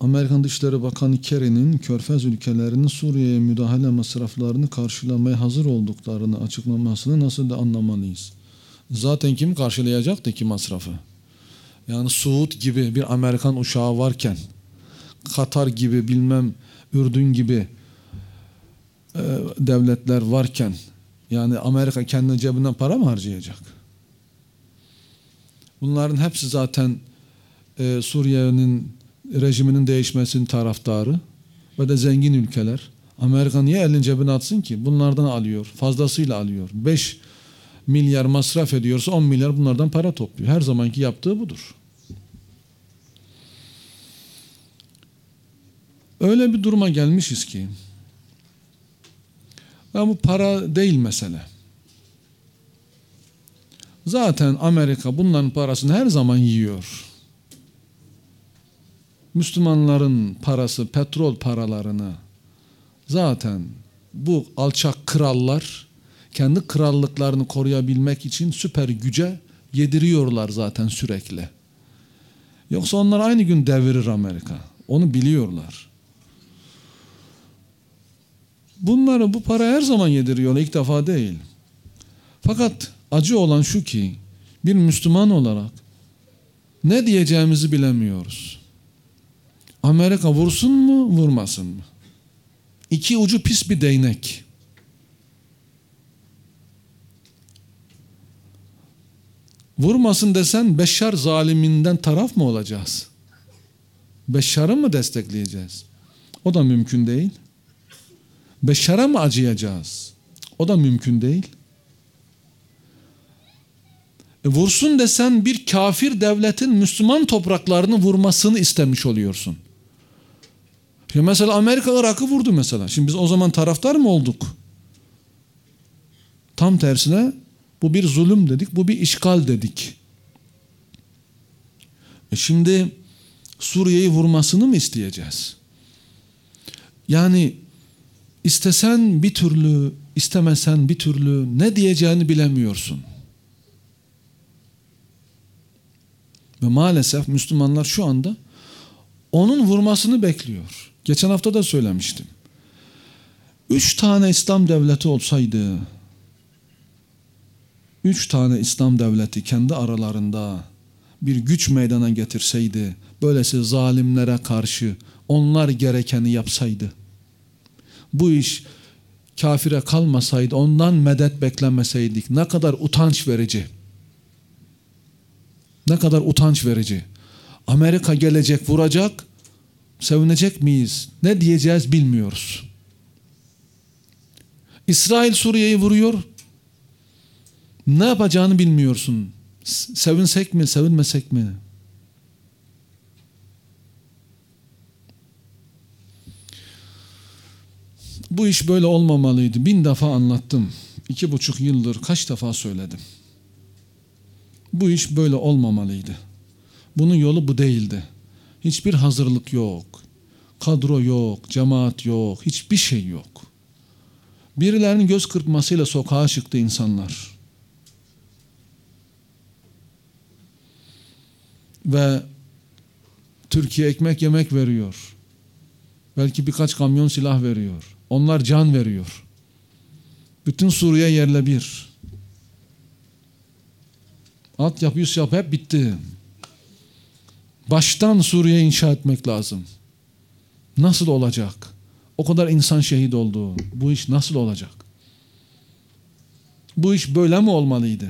Amerikan Dışişleri Bakanı Kerry'nin Körfez ülkelerinin Suriye'ye müdahale masraflarını karşılamaya hazır olduklarını açıklamasını nasıl da anlamalıyız? Zaten kim karşılayacaktı ki masrafı? Yani Suud gibi bir Amerikan uçağı varken, Katar gibi bilmem Ürdün gibi devletler varken, yani Amerika kendi cebinden para mı harcayacak? Bunların hepsi zaten Suriye'nin rejiminin değişmesinin taraftarı ve de zengin ülkeler. Amerika niye elini cebine atsın ki? Bunlardan alıyor, fazlasıyla alıyor. 5 milyar masraf ediyorsa 10 milyar bunlardan para topluyor. Her zamanki yaptığı budur. Öyle bir duruma gelmişiz ki, ve bu para değil mesele. Zaten Amerika bunların parasını her zaman yiyor. Müslümanların parası, petrol paralarını zaten bu alçak krallar kendi krallıklarını koruyabilmek için süper güce yediriyorlar zaten sürekli. Yoksa onlar aynı gün devirir Amerika. Onu biliyorlar. Bunları bu para her zaman yediriyor, ilk defa değil. Fakat acı olan şu ki bir Müslüman olarak ne diyeceğimizi bilemiyoruz. Amerika vursun mu, vurmasın mı? İki ucu pis bir değnek. Vurmasın desen Beşşar zaliminden taraf mı olacağız? Beşşar'ı mı destekleyeceğiz? O da mümkün değil. Beşşar'a mı acıyacağız? O da mümkün değil. Vursun desen bir kafir devletin Müslüman topraklarını vurmasını istemiş oluyorsun. Ya mesela Amerika Irak'ı vurdu mesela. Şimdi biz o zaman taraftar mı olduk? Tam tersine bu bir zulüm dedik, bu bir işgal dedik. Şimdi Suriye'yi vurmasını mı isteyeceğiz? Yani istesen bir türlü, istemesen bir türlü ne diyeceğini bilemiyorsun. Ve maalesef Müslümanlar şu anda onun vurmasını bekliyor. Geçen hafta da söylemiştim. 3 tane İslam devleti olsaydı, 3 tane İslam devleti kendi aralarında bir güç meydana getirseydi, böylesi zalimlere karşı onlar gerekeni yapsaydı, bu iş kafire kalmasaydı, ondan medet beklemeseydik, ne kadar utanç verici. Ne kadar utanç verici. Amerika gelecek, vuracak, sevinecek miyiz? Ne diyeceğiz bilmiyoruz. İsrail Suriye'yi vuruyor. Ne yapacağını bilmiyorsun. Sevinsek mi, sevinmesek mi? Bu iş böyle olmamalıydı. 1000 defa anlattım. 2,5 yıldır kaç defa söyledim. Bu iş böyle olmamalıydı. Bunun yolu bu değildi. Hiçbir hazırlık yok. Kadro yok, cemaat yok, hiçbir şey yok. Birilerinin göz kırpmasıyla sokağa çıktı insanlar. Ve Türkiye ekmek yemek veriyor. Belki birkaç kamyon silah veriyor. Onlar can veriyor. Bütün Suriye yerle bir. Altyapı, üst yapı hep bitti. Baştan Suriye inşa etmek lazım. Nasıl olacak? O kadar insan şehit oldu. Bu iş nasıl olacak? Bu iş böyle mi olmalıydı?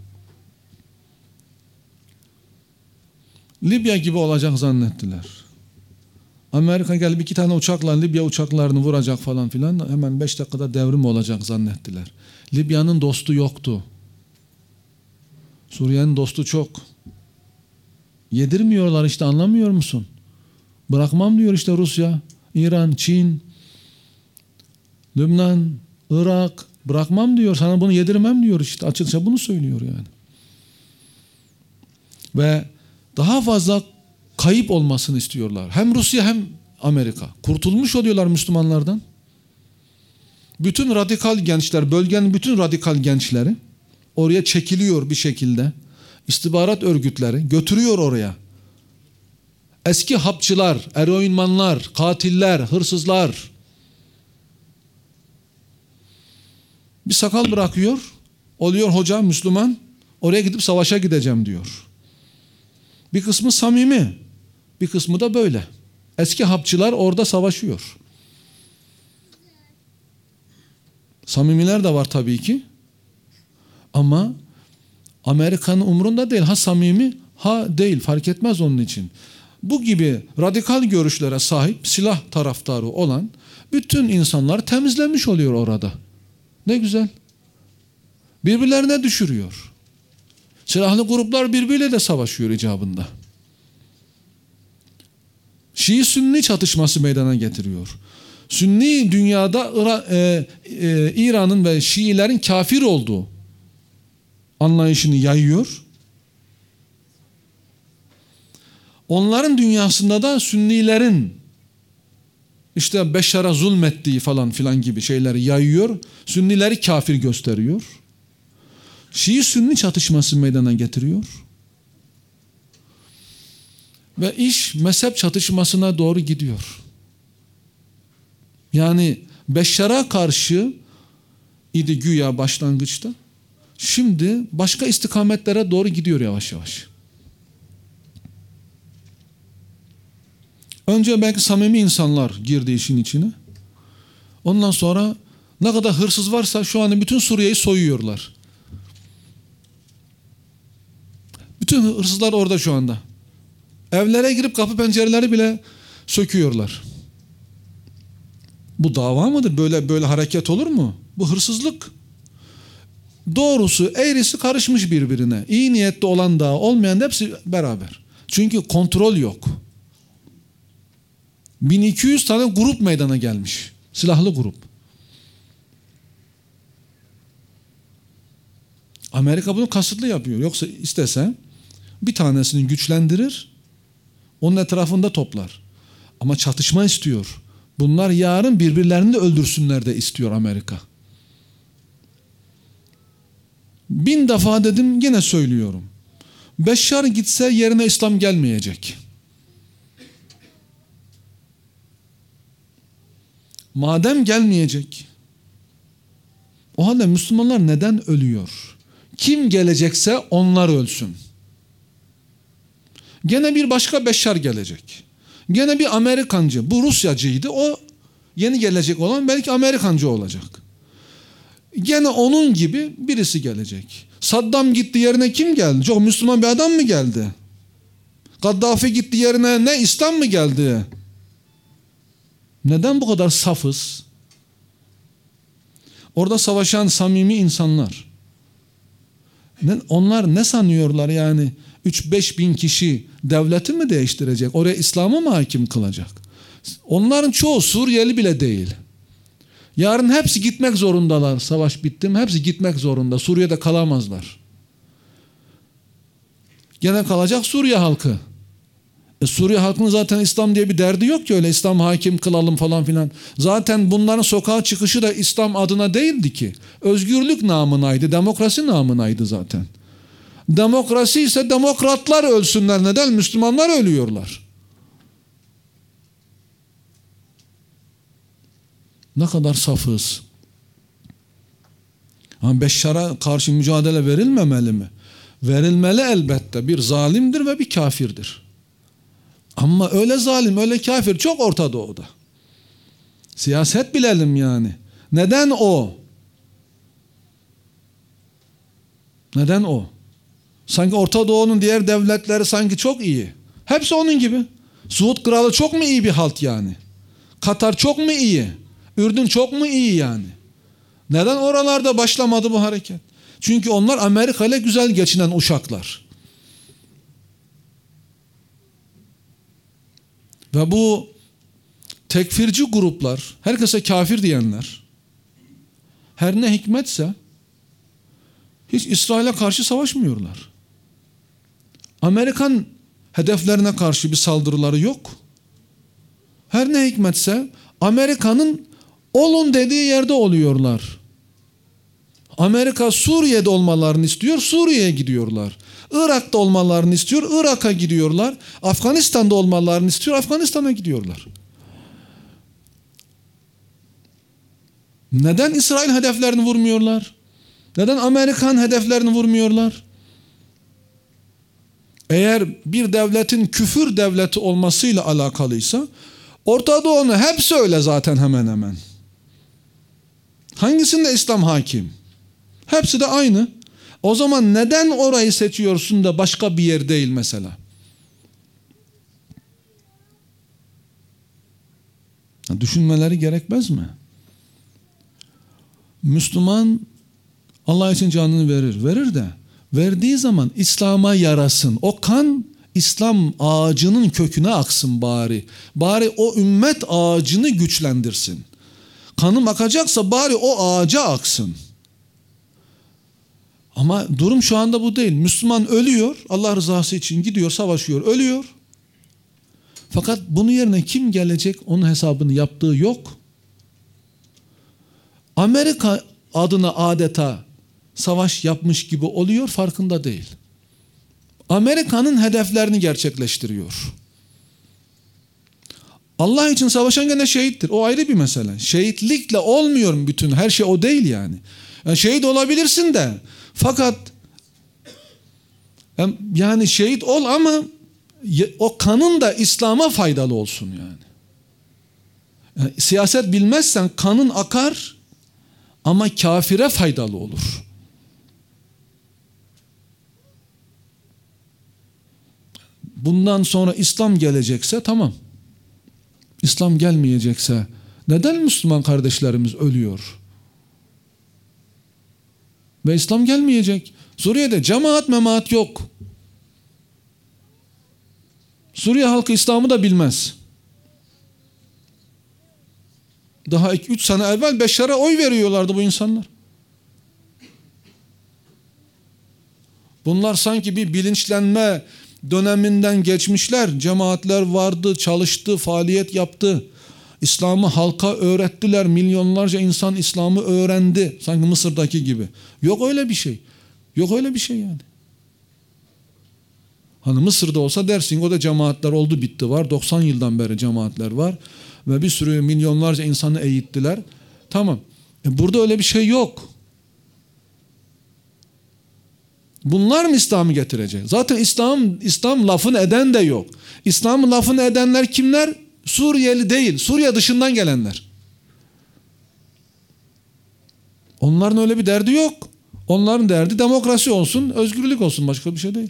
Libya gibi olacak zannettiler. Amerika gelip 2 tane uçakla Libya uçaklarını vuracak falan filan. Hemen 5 dakikada devrim olacak zannettiler. Libya'nın dostu yoktu. Suriye'nin dostu çok. Yedirmiyorlar işte, anlamıyor musun? Bırakmam diyor işte Rusya, İran, Çin, Lübnan, Irak. Bırakmam diyor, sana bunu yedirmem diyor işte. Açıkça bunu söylüyor yani. Ve daha fazla kayıp olmasını istiyorlar. Hem Rusya hem Amerika. Kurtulmuş oluyorlar Müslümanlardan. Bütün radikal gençler, bölgenin bütün radikal gençleri oraya çekiliyor bir şekilde. İstihbarat örgütleri götürüyor oraya. Eski hapçılar, eroinmanlar, katiller, hırsızlar. Bir sakal bırakıyor, oluyor hoca, Müslüman, oraya gidip savaşa gideceğim diyor. Bir kısmı samimi, bir kısmı da böyle. Eski hapçılar orada savaşıyor. Samimiler de var tabii ki. Ama Amerika'nın umrunda değil. Ha samimi, ha değil. Fark etmez onun için. Bu gibi radikal görüşlere sahip, silah taraftarı olan bütün insanlar temizlenmiş oluyor orada. Ne güzel. Birbirlerine düşürüyor. Silahlı gruplar birbiriyle de savaşıyor icabında. Şii-Sünni çatışması meydana getiriyor. Sünni dünyada İran'ın ve Şiilerin kafir olduğu anlayışını yayıyor. Onların dünyasında da Sünnilerin işte Beşar'a zulmettiği falan filan gibi şeyleri yayıyor. Sünnileri kafir gösteriyor. Şii-Sünni çatışması meydana getiriyor. Ve iş mezhep çatışmasına doğru gidiyor. Yani Beşşar'a karşı idi güya başlangıçta. Şimdi başka istikametlere doğru gidiyor yavaş yavaş. Önce belki samimi insanlar girdi işin içine. Ondan sonra ne kadar hırsız varsa şu an bütün Suriye'yi soyuyorlar. Bütün hırsızlar orada şu anda. Evlere girip kapı pencereleri bile söküyorlar. Bu dava mıdır? Böyle hareket olur mu? Bu hırsızlık. Doğrusu eğrisi karışmış birbirine. İyi niyetli olan da olmayan da hepsi beraber. Çünkü kontrol yok. 1200 tane grup meydana gelmiş. Silahlı grup. Amerika bunu kasıtlı yapıyor. Yoksa istese bir tanesini güçlendirir, onun etrafında toplar. Ama çatışma istiyor. Bunlar yarın birbirlerini de öldürsünler de istiyor Amerika. 1000 defa dedim, yine söylüyorum. Beşşar gitse yerine İslam gelmeyecek. Madem gelmeyecek, o halde Müslümanlar neden ölüyor? Kim gelecekse onlar ölsün. Gene bir başka Beşşar gelecek. Gene bir Amerikancı. Bu Rusyacıydı. O yeni gelecek olan belki Amerikancı olacak. Gene onun gibi birisi gelecek. Saddam gitti, yerine kim geldi? Çok Müslüman bir adam mı geldi? Kaddafi gitti, yerine ne İslam mı geldi? Neden bu kadar safız? Orada savaşan samimi insanlar. Onlar ne sanıyorlar yani? 3-5 bin kişi devleti mi değiştirecek? Oraya İslam'ı mı hakim kılacak? Onların çoğu Suriyeli bile değil. Yarın hepsi gitmek zorundalar. Savaş bitti mi? Hepsi gitmek zorunda. Suriye'de kalamazlar. Gene kalacak Suriye halkı. Suriye halkının zaten İslam diye bir derdi yok ki, öyle İslam hakim kılalım falan filan. Zaten bunların sokağa çıkışı da İslam adına değildi ki. Özgürlük namınaydı, demokrasi namınaydı zaten. Demokrasi ise demokratlar ölsünler. Neden? Müslümanlar ölüyorlar. Ne kadar safız. Beşşar'a karşı mücadele verilmemeli mi? Verilmeli elbette. Bir zalimdir ve bir kafirdir. Ama öyle zalim, öyle kafir çok Orta Doğu'da. Siyaset bilelim yani. Neden o? Neden o? Sanki Orta Doğu'nun diğer devletleri sanki çok iyi. Hepsi onun gibi. Suud Kralı çok mu iyi bir halt yani? Katar çok mu iyi? Ürdün çok mu iyi yani? Neden oralarda başlamadı bu hareket? Çünkü onlar Amerika ile güzel geçinen uşaklar. Ve bu tekfirci gruplar, herkese kafir diyenler, her ne hikmetse hiç İsrail'e karşı savaşmıyorlar. Amerikan hedeflerine karşı bir saldırıları yok. Her ne hikmetse Amerika'nın olun dediği yerde oluyorlar. Amerika Suriye'de olmalarını istiyor, Suriye'ye gidiyorlar. Irak'ta olmalarını istiyor, Irak'a gidiyorlar. Afganistan'da olmalarını istiyor, Afganistan'a gidiyorlar. Neden İsrail hedeflerini vurmuyorlar? Neden Amerikan hedeflerini vurmuyorlar? Eğer bir devletin küfür devleti olmasıyla alakalıysa, Orta Doğu'nun hepsi öyle zaten hemen hemen. Hangisinde İslam hakim? Hepsi de aynı. O zaman neden orayı seçiyorsun da başka bir yer değil mesela? Düşünmeleri gerekmez mi? Müslüman Allah için canını verir. Verir de verdiği zaman İslam'a yarasın. O kan İslam ağacının köküne aksın bari. Bari o ümmet ağacını güçlendirsin. Kanım akacaksa bari o ağaca aksın. Ama durum şu anda bu değil. Müslüman ölüyor. Allah rızası için gidiyor, savaşıyor, ölüyor. Fakat bunun yerine kim gelecek? Onun hesabını yaptığı yok. Amerika adına adeta savaş yapmış gibi oluyor, farkında değil. Amerika'nın hedeflerini gerçekleştiriyor. Allah için savaşan gene şehittir. O ayrı bir mesele. Şehitlikle olmuyor bütün. Her şey o değil yani. Yani şehit olabilirsin de. Fakat yani şehit ol ama o kanın da İslam'a faydalı olsun yani. Yani siyaset bilmezsen kanın akar ama kafire faydalı olur. Bundan sonra İslam gelecekse tamam. İslam gelmeyecekse neden Müslüman kardeşlerimiz ölüyor? Ve İslam gelmeyecek. Suriye'de cemaat memaat yok. Suriye halkı İslam'ı da bilmez. Daha 2-3 sene evvel Beşar'a oy veriyorlardı bu insanlar. Bunlar sanki bir bilinçlenme döneminden geçmişler. Cemaatler vardı, çalıştı, faaliyet yaptı. İslam'ı halka öğrettiler. Milyonlarca insan İslam'ı öğrendi. Sanki Mısır'daki gibi. Yok öyle bir şey. Yok öyle bir şey yani. Hani Mısır'da olsa dersin o da cemaatler oldu bitti var. 90 yıldan beri cemaatler var. Ve bir sürü milyonlarca insanı eğittiler. Tamam. Burada öyle bir şey yok. Bunlar mı İslam'ı getirecek? Zaten İslam lafını eden de yok. İslam'ın lafını edenler kimler? Suriyeli değil. Suriye dışından gelenler. Onların öyle bir derdi yok. Onların derdi demokrasi olsun, özgürlük olsun. Başka bir şey değil.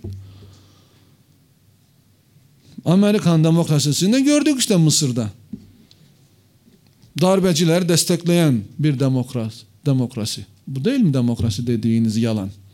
Amerikan demokrasisini gördük işte Mısır'da. Darbeciler destekleyen bir demokrasi. Bu değil mi demokrasi dediğiniz yalan?